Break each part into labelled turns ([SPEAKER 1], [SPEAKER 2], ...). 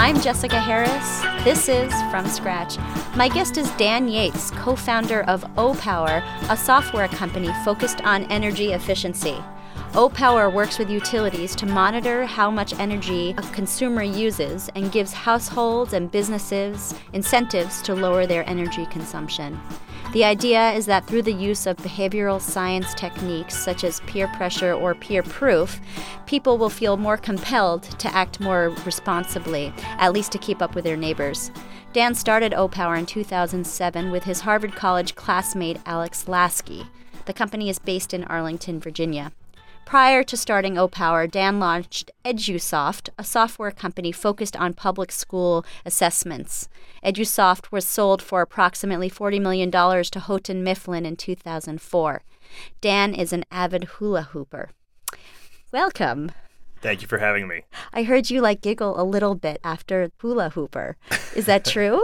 [SPEAKER 1] I'm Jessica Harris. This is From Scratch. My guest is Dan Yates, co-founder of O-Power, a software company focused on energy efficiency. O-Power works with utilities to monitor how much energy a consumer uses and gives households and businesses incentives to lower their energy consumption. The idea is that through the use of behavioral science techniques such as peer pressure or peer proof, people will feel more compelled to act more responsibly, at least to keep up with their neighbors. Dan started O-Power in 2007 with his Harvard College classmate Alex Lasky. The company is based in Arlington, Virginia. Prior to starting O-Power, Dan launched EduSoft, a software company focused on public school assessments. EduSoft was sold for approximately $40 million to Houghton Mifflin in 2004. Dan is an avid hula hooper. Welcome.
[SPEAKER 2] Thank you for having me.
[SPEAKER 1] I heard you giggle a little bit after hula hooper. Is that true?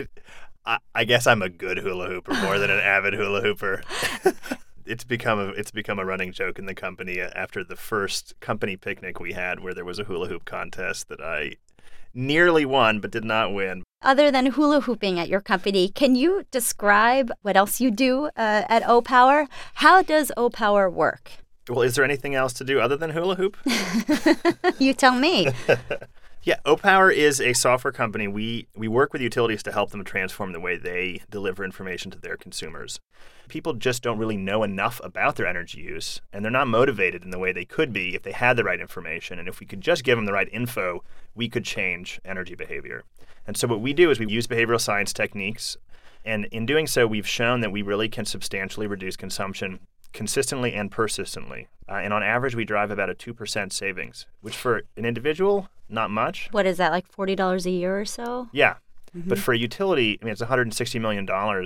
[SPEAKER 2] I guess I'm a good hula hooper more than an avid hula hooper. It's become a running joke in the company after the first company picnic we had where there was a hula hoop contest that I nearly won but did not win.
[SPEAKER 1] Other than hula hooping at your company, can you describe what else you do at O-Power? How does O-Power work?
[SPEAKER 2] Well, is there anything else to do other than hula hoop?
[SPEAKER 1] You tell me.
[SPEAKER 2] Yeah, O-Power is a software company. We work with utilities to help them transform the way they deliver information to their consumers. People just don't really know enough about their energy use, and they're not motivated in the way they could be if they had the right information. And if we could just give them the right info, we could change energy behavior. And so what we do is we use behavioral science techniques, and in doing so, we've shown that we really can substantially reduce consumption consistently and persistently. And on average, we drive about a 2% savings, which for an individual, not much.
[SPEAKER 1] What is that, like $40 a year or so?
[SPEAKER 2] Yeah. Mm-hmm. But for a utility, it's $160 million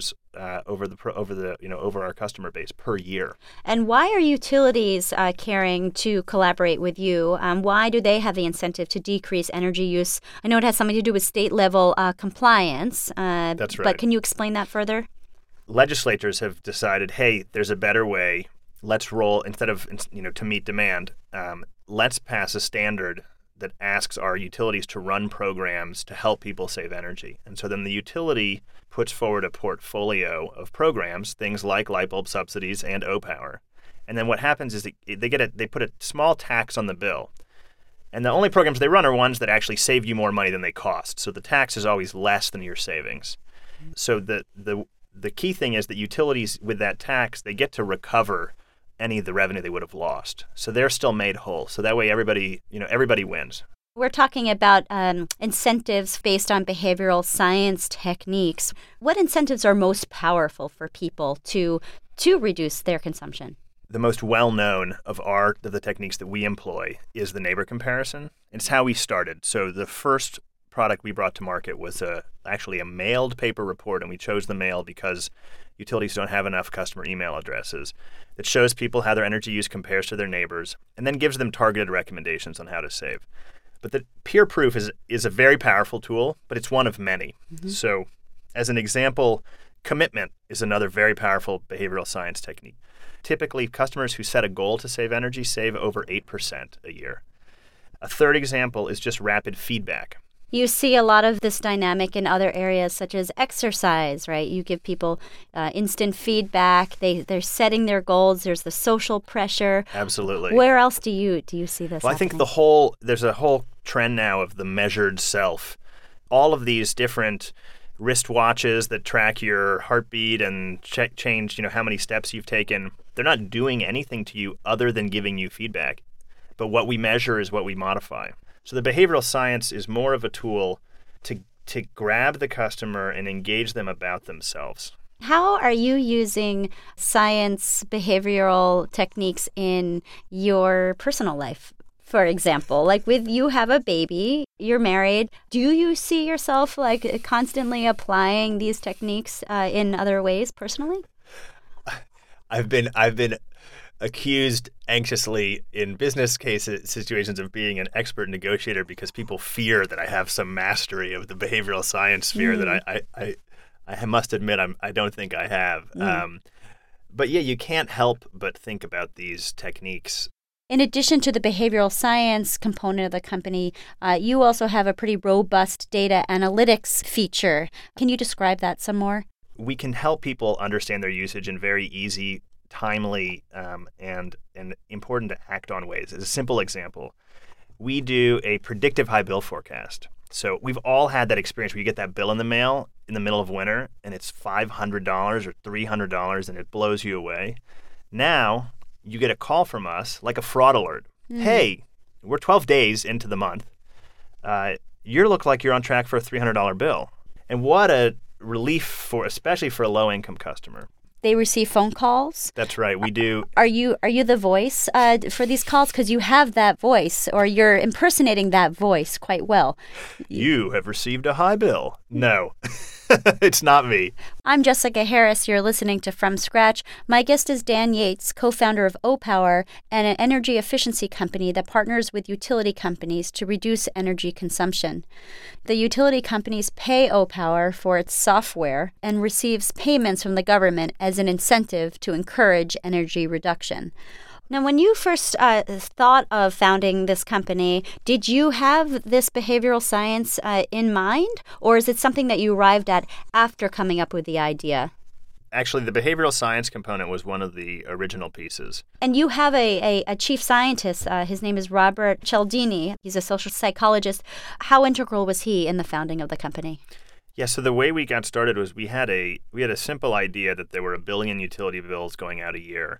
[SPEAKER 2] over our customer base per year.
[SPEAKER 1] And why are utilities caring to collaborate with you? Why do they have the incentive to decrease energy use? I know it has something to do with state-level compliance.
[SPEAKER 2] That's right.
[SPEAKER 1] But can you explain that further?
[SPEAKER 2] Legislators have decided, hey, there's a better way. Let's roll, instead of, to meet demand, let's pass a standard that asks our utilities to run programs to help people save energy. And so then the utility puts forward a portfolio of programs, things like light bulb subsidies and O-Power. And then what happens is they put a small tax on the bill. And the only programs they run are ones that actually save you more money than they cost. So the tax is always less than your savings. So the key thing is that utilities, with that tax, they get to recover any of the revenue they would have lost. So they're still made whole. So that way everybody wins.
[SPEAKER 1] We're talking about incentives based on behavioral science techniques. What incentives are most powerful for people to reduce their consumption?
[SPEAKER 2] The most well-known of the techniques that we employ is the neighbor comparison. It's how we started. So the first product we brought to market was actually a mailed paper report, and we chose the mail because utilities don't have enough customer email addresses. That shows people how their energy use compares to their neighbors and then gives them targeted recommendations on how to save. But the peer proof is a very powerful tool, but it's one of many. Mm-hmm. So as an example, commitment is another very powerful behavioral science technique. Typically, customers who set a goal to save energy save over 8% a year. A third example is just rapid feedback.
[SPEAKER 1] You see a lot of this dynamic in other areas such as exercise, right? You give people instant feedback. They're setting their goals. There's the social pressure.
[SPEAKER 2] Absolutely.
[SPEAKER 1] Where else do you see this?
[SPEAKER 2] Well, I think there's a whole trend now of the measured self. All of these different wristwatches that track your heartbeat and change, how many steps you've taken. They're not doing anything to you other than giving you feedback. But what we measure is what we modify. So the behavioral science is more of a tool to grab the customer and engage them about themselves.
[SPEAKER 1] How are you using science behavioral techniques in your personal life? For example, you have a baby, you're married. Do you see yourself constantly applying these techniques in other ways personally?
[SPEAKER 2] I've been accused anxiously in business situations of being an expert negotiator because people fear that I have some mastery of the behavioral science sphere that I must admit I don't think I have. But yeah, you can't help but think about these techniques.
[SPEAKER 1] In addition to the behavioral science component of the company, you also have a pretty robust data analytics feature. Can you describe that some more?
[SPEAKER 2] We can help people understand their usage in very easy, timely, and important to act on ways. As a simple example, we do a predictive high bill forecast. So we've all had that experience where you get that bill in the mail in the middle of winter and it's $500 or $300 and it blows you away. Now you get a call from us like a fraud alert. Hey, we're 12 days into the month. You look like you're on track for a $300 bill. And what a relief especially for a low-income customer.
[SPEAKER 1] They receive phone calls?
[SPEAKER 2] That's right, we do.
[SPEAKER 1] Are you the voice for these calls? Because you have that voice, or you're impersonating that voice quite well.
[SPEAKER 2] You have received a high bill. No, it's not me.
[SPEAKER 1] I'm Jessica Harris. You're listening to From Scratch. My guest is Dan Yates, co-founder of O-Power, and an energy efficiency company that partners with utility companies to reduce energy consumption. The utility companies pay O-Power for its software and receives payments from the government as an incentive to encourage energy reduction. Now, when you first thought of founding this company, did you have this behavioral science in mind, or is it something that you arrived at after coming up with the idea?
[SPEAKER 2] Actually, the behavioral science component was one of the original pieces.
[SPEAKER 1] And you have a chief scientist. His name is Robert Cialdini. He's a social psychologist. How integral was he in the founding of the company?
[SPEAKER 2] Yeah, so the way we got started was we had a simple idea that there were 1 billion utility bills going out a year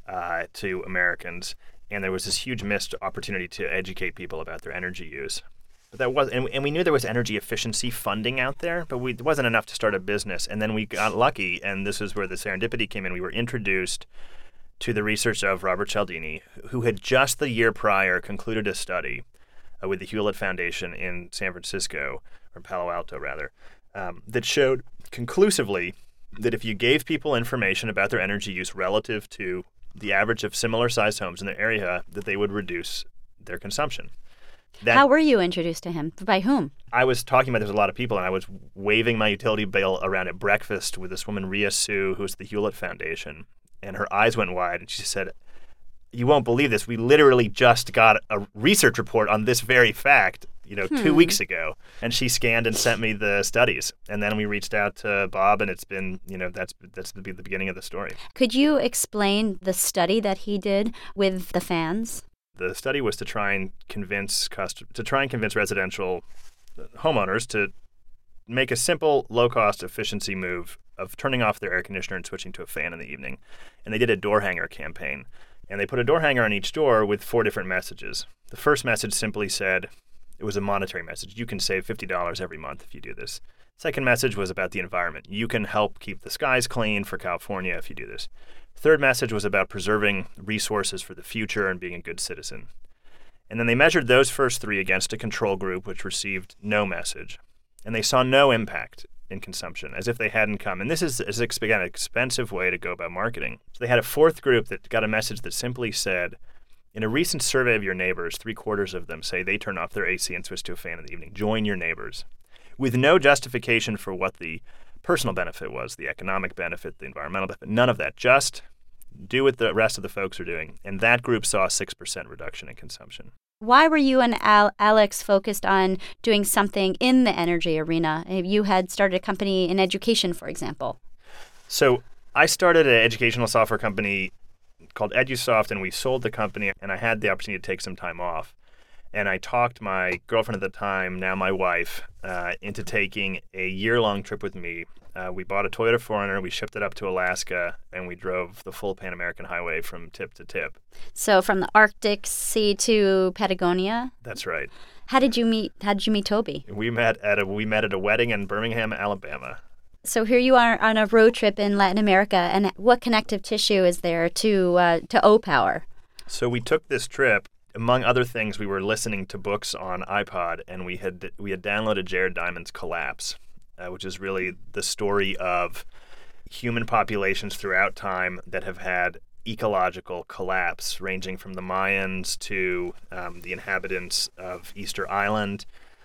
[SPEAKER 2] to Americans, and there was this huge missed opportunity to educate people about their energy use. But that was, and we knew there was energy efficiency funding out there, but it wasn't enough to start a business. And then we got lucky, and this is where the serendipity came in. We were introduced to the research of Robert Cialdini, who had just the year prior concluded a study with the Hewlett Foundation in San Francisco, or Palo Alto rather, that showed conclusively that if you gave people information about their energy use relative to the average of similar-sized homes in the area, that they would reduce their consumption.
[SPEAKER 1] How were you introduced to him? By whom?
[SPEAKER 2] I was talking about there's a lot of people, and I was waving my utility bill around at breakfast with this woman, Ria Sue, who's the Hewlett Foundation, and her eyes went wide, and she said, "You won't believe this. We literally just got a research report on this very fact, 2 weeks ago." And she scanned and sent me the studies. And then we reached out to Bob, and it's been, that's the beginning of the story.
[SPEAKER 1] Could you explain the study that he did with the fans?
[SPEAKER 2] The study was to try and convince residential homeowners to make a simple, low-cost efficiency move of turning off their air conditioner and switching to a fan in the evening. And they did a door hanger campaign. And they put a door hanger on each door with 4 different messages. The first message simply said, it was a monetary message. You can save $50 every month if you do this. Second message was about the environment. You can help keep the skies clean for California if you do this. Third message was about preserving resources for the future and being a good citizen. And then they measured those first 3 against a control group, which received no message. And they saw no impact in consumption, as if they hadn't come. And this is again, an expensive way to go about marketing. So they had a 4th group that got a message that simply said, in a recent survey of your neighbors, 3/4 of them say they turn off their AC and switch to a fan in the evening. Join your neighbors. With no justification for what the personal benefit was, the economic benefit, the environmental benefit, none of that. Just do what the rest of the folks are doing. And that group saw a 6% reduction in consumption.
[SPEAKER 1] Why were you and Alex focused on doing something in the energy arena? You had started a company in education, for example.
[SPEAKER 2] So I started an educational software company called EduSoft, and we sold the company, and I had the opportunity to take some time off. And I talked my girlfriend at the time, now my wife, into taking a year-long trip with me. We bought a Toyota 4Runner, we shipped it up to Alaska, and we drove the full Pan American Highway from tip to tip.
[SPEAKER 1] So from the Arctic Sea to Patagonia?
[SPEAKER 2] That's right.
[SPEAKER 1] How did you meet Toby?
[SPEAKER 2] We met at a wedding in Birmingham, Alabama.
[SPEAKER 1] So here you are on a road trip in Latin America, and what connective tissue is there to O-Power?
[SPEAKER 2] So we took this trip. Among other things, we were listening to books on iPod, and we had downloaded Jared Diamond's Collapse, which is really the story of human populations throughout time that have had ecological collapse, ranging from the Mayans to the inhabitants of Easter Island,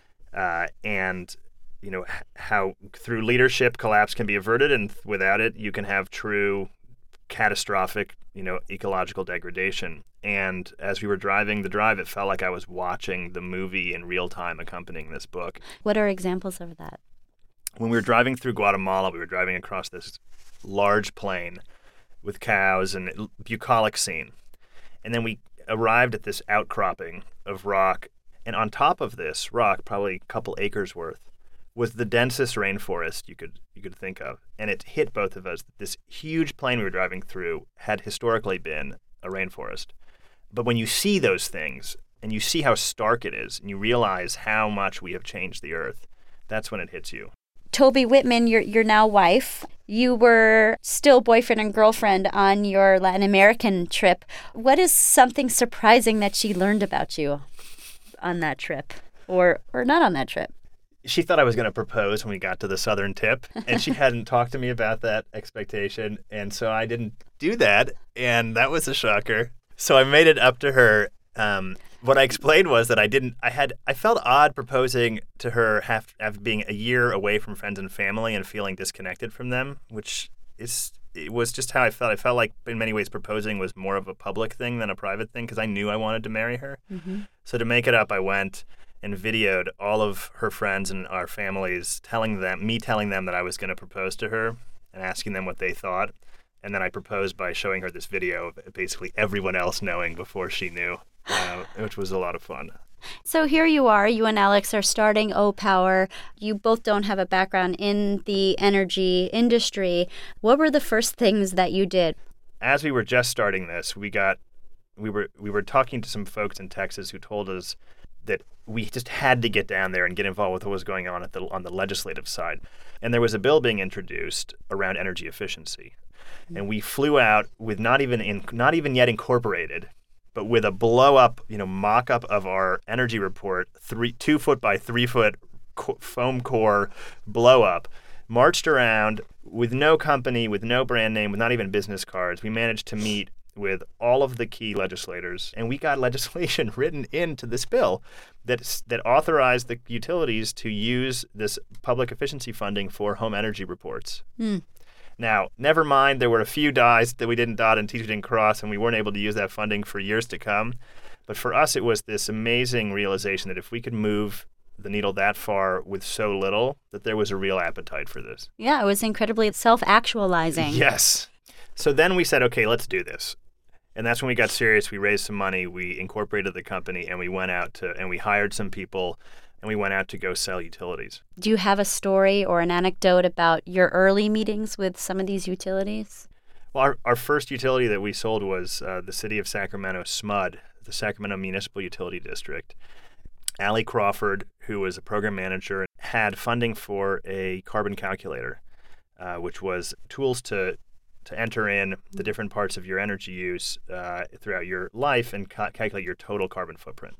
[SPEAKER 2] and how through leadership collapse can be averted, and without it you can have true catastrophic ecological degradation. And as we were driving the drive, it felt like I was watching the movie in real time accompanying this book.
[SPEAKER 1] What are examples of that?
[SPEAKER 2] When we were driving through Guatemala, we were driving across this large plain with cows and bucolic scene. And then we arrived at this outcropping of rock. And on top of this rock, probably a couple acres worth, was the densest rainforest you could think of. And it hit both of us. This huge plain we were driving through had historically been a rainforest. But when you see those things and you see how stark it is and you realize how much we have changed the earth, that's when it hits you.
[SPEAKER 1] Toby Whitman, your now wife, you were still boyfriend and girlfriend on your Latin American trip. What is something surprising that she learned about you on that trip or not on that trip?
[SPEAKER 2] She thought I was going to propose when we got to the southern tip, and she hadn't talked to me about that expectation, and so I didn't do that, and that was a shocker. So I made it up to her. What I explained was that I felt odd proposing to her after being a year away from friends and family and feeling disconnected from them, it was just how I felt. I felt like in many ways proposing was more of a public thing than a private thing because I knew I wanted to marry her. Mm-hmm. So to make it up, I went and videoed all of her friends and our families telling them that I was going to propose to her and asking them what they thought. And then I proposed by showing her this video of basically everyone else knowing before she knew, which was a lot of fun.
[SPEAKER 1] So here you are, you and Alex are starting O-Power. You both don't have a background in the energy industry. What were the first things that you did?
[SPEAKER 2] As we were just starting this, we were talking to some folks in Texas who told us that we just had to get down there and get involved with what was going on on the legislative side. And there was a bill being introduced around energy efficiency. And we flew out with not even yet incorporated, but with a blow-up, mock-up of our energy report, 2 foot by 3 foot foam core blow-up, marched around with no company, with no brand name, with not even business cards. We managed to meet with all of the key legislators, and we got legislation written into this bill that authorized the utilities to use this public efficiency funding for home energy reports. Now, never mind, there were a few I's that we didn't dot and T's we didn't cross, and we weren't able to use that funding for years to come. But for us, it was this amazing realization that if we could move the needle that far with so little, that there was a real appetite for this.
[SPEAKER 1] Yeah, it was incredibly self-actualizing.
[SPEAKER 2] Yes. So then we said, okay, let's do this. And that's when we got serious. We raised some money, we incorporated the company, and we went out and we hired some people, and we went out to go sell utilities. Do
[SPEAKER 1] you have a story or an anecdote about your early meetings with some of these utilities?
[SPEAKER 2] Well, our first utility that we sold was the city of Sacramento, SMUD, the Sacramento Municipal Utility District. Allie Crawford, who was a program manager, had funding for a carbon calculator, which was tools to enter in the different parts of your energy use throughout your life and calculate your total carbon footprint.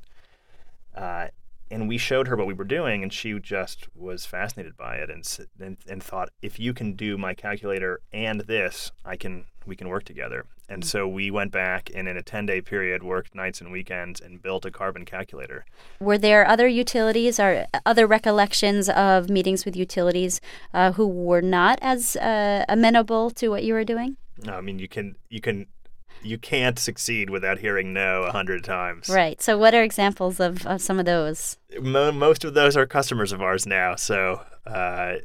[SPEAKER 2] And we showed her what we were doing, and she just was fascinated by it and thought, if you can do my calculator and this, we can work together. And so we went back and in a 10-day period worked nights and weekends and built a carbon calculator.
[SPEAKER 1] Were there other utilities or other recollections of meetings with utilities who were not as amenable to what you were doing?
[SPEAKER 2] No, I mean, you can't succeed without hearing no 100 times.
[SPEAKER 1] Right. So what are examples of some of those?
[SPEAKER 2] Most of those are customers of ours now, so I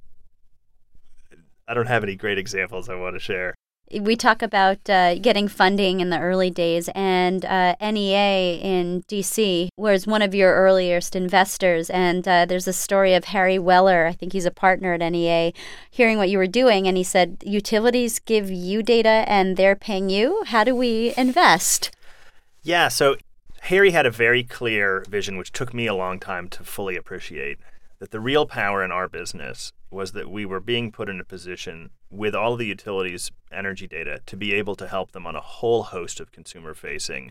[SPEAKER 2] don't have any great examples I want to share.
[SPEAKER 1] We talk about getting funding in the early days, and NEA in D.C. was one of your earliest investors, and there's a story of Harry Weller, I think he's a partner at NEA, hearing what you were doing, and he said, utilities give you data and they're paying you? How do we invest?
[SPEAKER 2] Yeah, so Harry had a very clear vision, which took me a long time to fully appreciate, that the real power in our business was that we were being put in a position with all of the utilities' energy data to be able to help them on a whole host of consumer-facing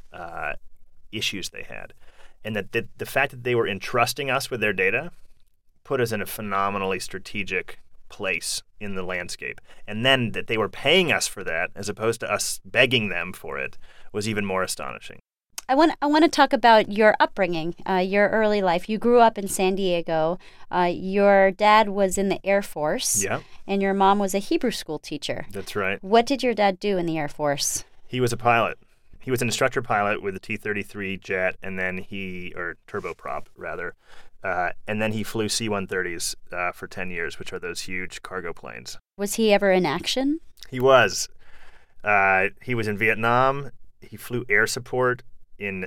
[SPEAKER 2] issues they had. And that the fact that they were entrusting us with their data put us in a phenomenally strategic place in the landscape. And then that they were paying us for that as opposed to us begging them for it was even more astonishing.
[SPEAKER 1] I want to talk about your upbringing, your early life. You grew up in San Diego. Your dad was in the Air Force.
[SPEAKER 2] Yeah.
[SPEAKER 1] And your mom was a Hebrew school teacher.
[SPEAKER 2] That's right.
[SPEAKER 1] What did your dad do in the Air Force?
[SPEAKER 2] He was a pilot. He was an instructor pilot with a T-33 jet, and then or turboprop, rather. And then he flew C-130s for 10 years, which are those huge cargo planes.
[SPEAKER 1] Was he ever in action?
[SPEAKER 2] He was. He was in Vietnam. He flew air support in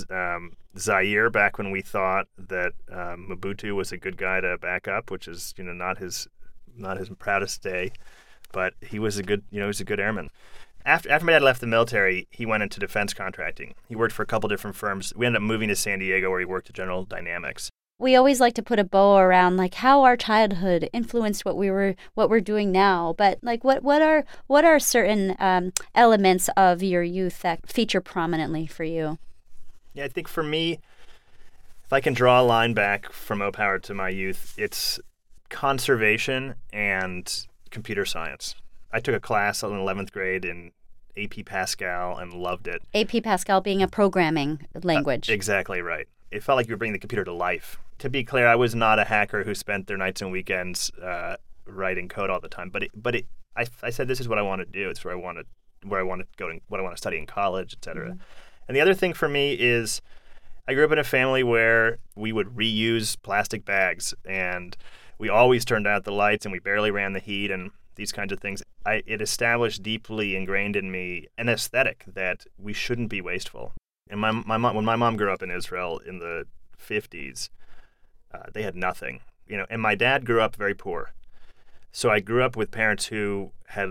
[SPEAKER 2] Zaire back when we thought that Mobutu was a good guy to back up, which is not his proudest day, but he was a good airman. After my dad left the military, he went into defense contracting. He worked for a couple different firms. We ended up moving to San Diego, where he worked at General Dynamics.
[SPEAKER 1] We always like to put a bow around like how our childhood influenced what we're doing now. But like what are certain elements of your youth that feature prominently for you?
[SPEAKER 2] Yeah, I think for me, if I can draw a line back from O-Power to my youth, it's conservation and computer science. I took a class in 11th grade in AP Pascal and loved it.
[SPEAKER 1] AP Pascal being a programming language.
[SPEAKER 2] Exactly right. It felt like you were bringing the computer to life. To be clear, I was not a hacker who spent their nights and weekends writing code all the time. But I said this is what I want to do. It's where I want to go and what I want to study in college, et cetera. Mm-hmm. And the other thing for me is I grew up in a family where we would reuse plastic bags, and we always turned out the lights, and we barely ran the heat, and these kinds of things. It established deeply ingrained in me an aesthetic that we shouldn't be wasteful. And my mom, when my mom grew up in Israel in the 50s, they had nothing, and my dad grew up very poor. So I grew up with parents who had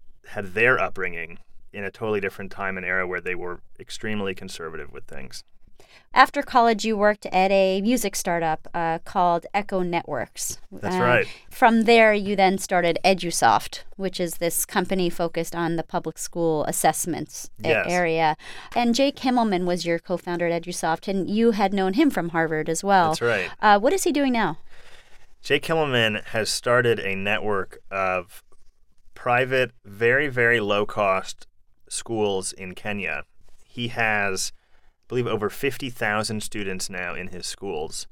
[SPEAKER 2] their upbringing in a totally different time and era where they were extremely conservative with things.
[SPEAKER 1] After college, you worked at a music startup called Echo Networks.
[SPEAKER 2] That's right.
[SPEAKER 1] From there, you then started EduSoft, which is this company focused on the public school assessments area. And Jake Himmelman was your co-founder at EduSoft, and you had known him from Harvard as well.
[SPEAKER 2] That's right.
[SPEAKER 1] What is he doing now?
[SPEAKER 2] Jake Himmelman has started a network of private, very, very low-cost schools in Kenya. He has, I believe, over 50,000 students now in his schools.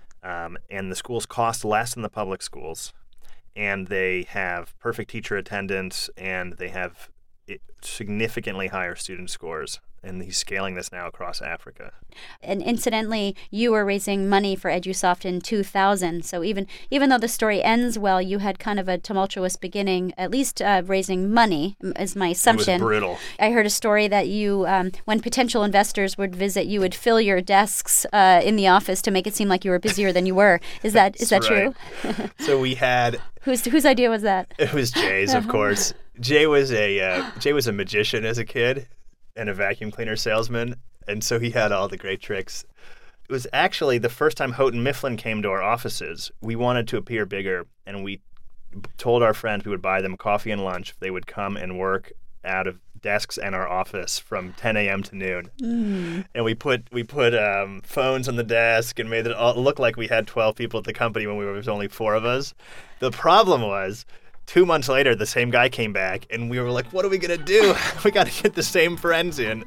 [SPEAKER 2] And the schools cost less than the public schools. And they have perfect teacher attendance, and they have significantly higher student scores. And he's scaling this now across Africa.
[SPEAKER 1] And incidentally, you were raising money for EduSoft in 2000. So even though the story ends well, you had kind of a tumultuous beginning, at least raising money, is my assumption.
[SPEAKER 2] It was brutal.
[SPEAKER 1] I heard a story that you, when potential investors would visit, you would fill your desks in the office to make it seem like you were busier than you were. Is that true?
[SPEAKER 2] So we had...
[SPEAKER 1] Whose idea was that?
[SPEAKER 2] It was Jay's, of course. Jay was a magician as a kid, and a vacuum cleaner salesman, and so he had all the great tricks. It was actually the first time Houghton Mifflin came to our offices. We wanted to appear bigger, and we told our friends we would buy them coffee and lunch if they would come and work out of desks in our office from 10 a.m. to noon. And we put phones on the desk and made it all look like we had 12 people at the company when there was only 4 of us. The problem was, 2 months later, the same guy came back, and we were like, what are we going to do? We got to get the same friends in.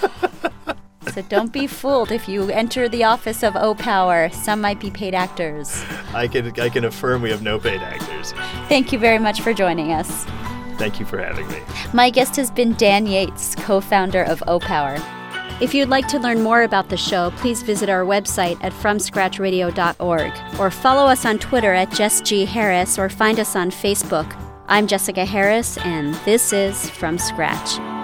[SPEAKER 1] So don't be fooled if you enter the office of O-Power. Some might be paid actors.
[SPEAKER 2] I can affirm we have no paid actors.
[SPEAKER 1] Thank you very much for joining us.
[SPEAKER 2] Thank you for having me.
[SPEAKER 1] My guest has been Dan Yates, co-founder of O-Power. If you'd like to learn more about the show, please visit our website at FromScratchRadio.org or follow us on Twitter at Jess G. Harris or find us on Facebook. I'm Jessica Harris, and this is From Scratch.